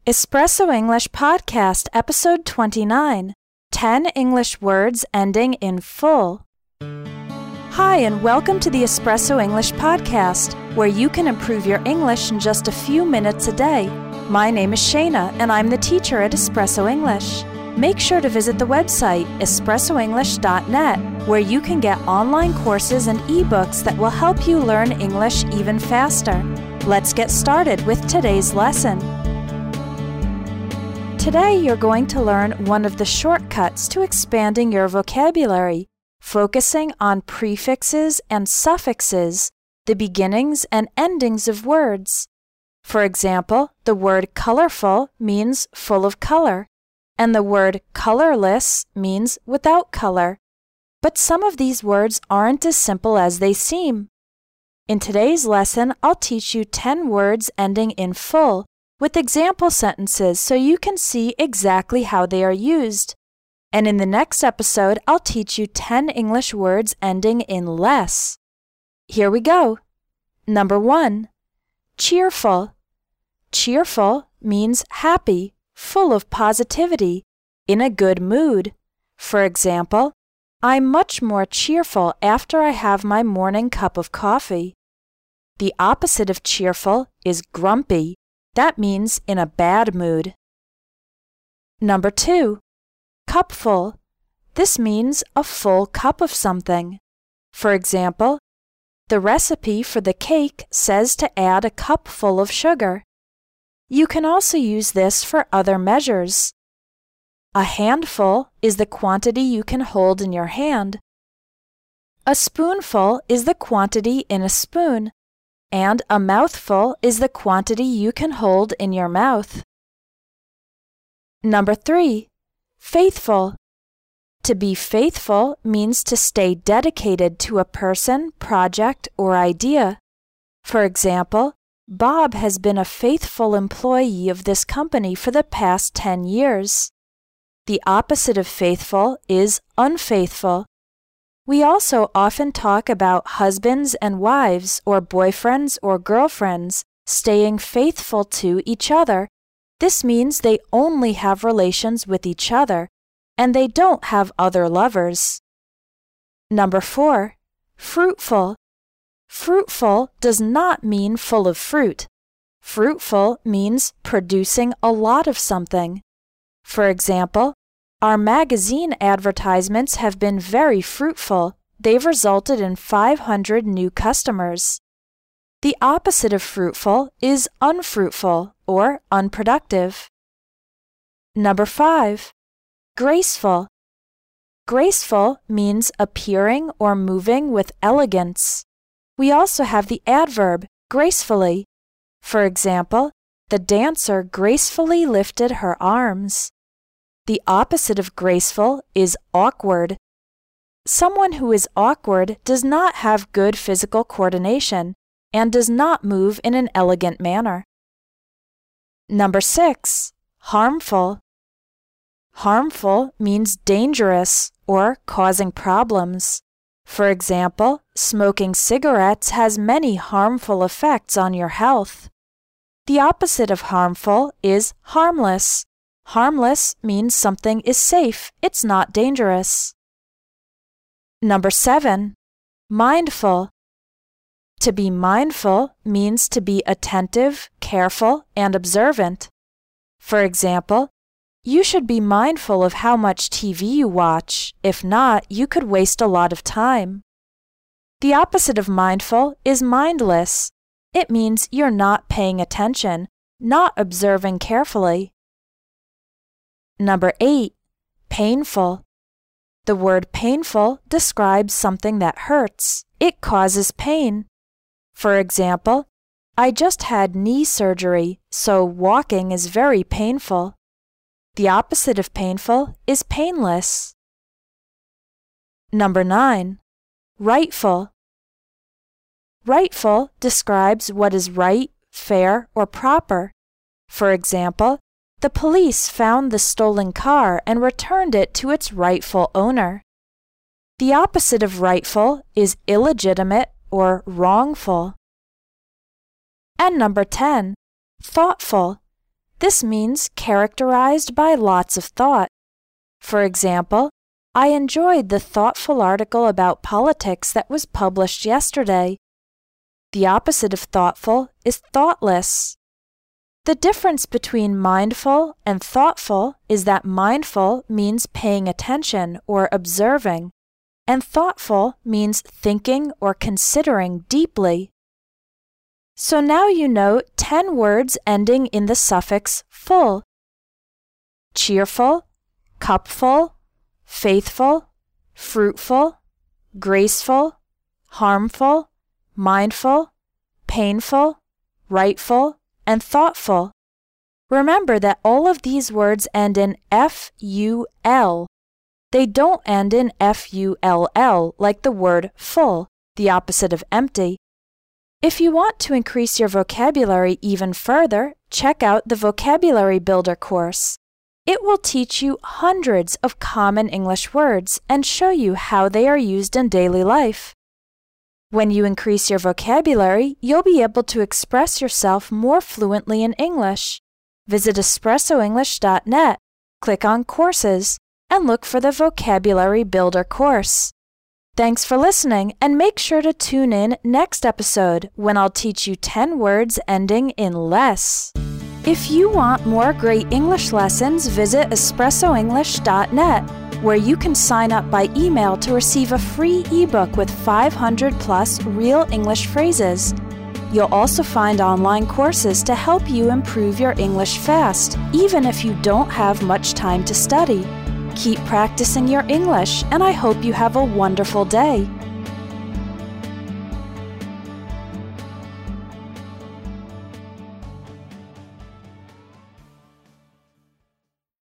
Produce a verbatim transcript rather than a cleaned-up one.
Espresso English Podcast, Episode twenty-nine, ten English Words Ending in Full. Hi, and welcome to the Espresso English Podcast, where you can improve your English in just a few minutes a day. My name is Shayna, and I'm the teacher at Espresso English. Make sure to visit the website, espresso english dot net, where you can get online courses and ebooks that will help you learn English even faster. Let's get started with today's lesson. Today you're going to learn one of the shortcuts to expanding your vocabulary, focusing on prefixes and suffixes, the beginnings and endings of words. For example, the word colorful means full of color, and the word colorless means without color. But some of these words aren't as simple as they seem. In today's lesson, I'll teach you ten words ending in full, with example sentences so you can see exactly how they are used. And in the next episode, I'll teach you ten English words ending in less. Here we go. Number one, cheerful. Cheerful means happy, full of positivity, in a good mood. For example, I'm much more cheerful after I have my morning cup of coffee. The opposite of cheerful is grumpy. That means in a bad mood. Number two, cupful. This means a full cup of something. For example, the recipe for the cake says to add a cupful of sugar. You can also use this for other measures. A handful is the quantity you can hold in your hand. A spoonful is the quantity in a spoon. And a mouthful is the quantity you can hold in your mouth. Number three, faithful. To be faithful means to stay dedicated to a person, project, or idea. For example, Bob has been a faithful employee of this company for the past ten years. The opposite of faithful is unfaithful. We also often talk about husbands and wives or boyfriends or girlfriends staying faithful to each other. This means they only have relations with each other, and they don't have other lovers. Number four, fruitful. Fruitful does not mean full of fruit. Fruitful means producing a lot of something. For example, our magazine advertisements have been very fruitful. They've resulted in five hundred new customers. The opposite of fruitful is unfruitful or unproductive. Number five, graceful. Graceful means appearing or moving with elegance. We also have the adverb gracefully. For example, the dancer gracefully lifted her arms. The opposite of graceful is awkward. Someone who is awkward does not have good physical coordination and does not move in an elegant manner. Number six, harmful. Harmful means dangerous or causing problems. For example, smoking cigarettes has many harmful effects on your health. The opposite of harmful is harmless. Harmless means something is safe, it's not dangerous. Number seven, mindful. To be mindful means to be attentive, careful, and observant. For example, you should be mindful of how much T V you watch. If not, you could waste a lot of time. The opposite of mindful is mindless. It means you're not paying attention, not observing carefully. Number eight, painful. The word painful describes something that hurts. It causes pain. For example, I just had knee surgery, so walking is very painful. The opposite of painful is painless. Number nine, rightful. Rightful describes what is right, fair, or proper. For example, the police found the stolen car and returned it to its rightful owner. The opposite of rightful is illegitimate or wrongful. And number ten, thoughtful. This means characterized by lots of thought. For example, I enjoyed the thoughtful article about politics that was published yesterday. The opposite of thoughtful is thoughtless. The difference between mindful and thoughtful is that mindful means paying attention or observing, and thoughtful means thinking or considering deeply. So now you know ten words ending in the suffix full: cheerful, cupful, faithful, fruitful, graceful, harmful, mindful, painful, rightful, and thoughtful. Remember that all of these words end in F U L. They don't end in F U L L like the word full, the opposite of empty. If you want to increase your vocabulary even further, check out the Vocabulary Builder course. It will teach you hundreds of common English words and show you how they are used in daily life. When you increase your vocabulary, you'll be able to express yourself more fluently in English. Visit espresso english dot net, click on Courses, and look for the Vocabulary Builder course. Thanks for listening, and make sure to tune in next episode when I'll teach you ten words ending in less. If you want more great English lessons, visit espresso english dot net, where you can sign up by email to receive a free ebook with five hundred plus real English phrases. You'll also find online courses to help you improve your English fast, even if you don't have much time to study. Keep practicing your English, and I hope you have a wonderful day.